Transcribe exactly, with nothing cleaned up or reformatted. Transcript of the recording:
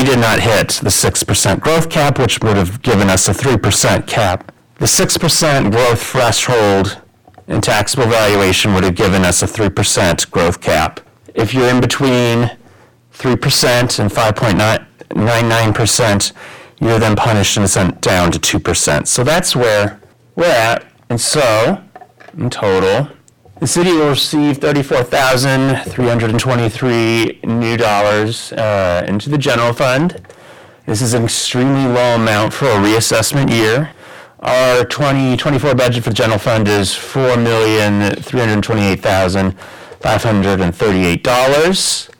did not hit the six percent growth cap, which would have given us a three percent cap. The six percent growth threshold in taxable valuation would have given us a three percent growth cap. If you're in between three percent and five point nine nine percent, you're then punished and sent down to two percent. So that's where we're at. And so, in total, the city will receive thirty-four thousand three hundred twenty-three new dollars uh, into the general fund. This is an extremely low amount for a reassessment year. Our twenty twenty-four budget for the general fund is four million three hundred twenty-eight thousand five hundred thirty-eight dollars.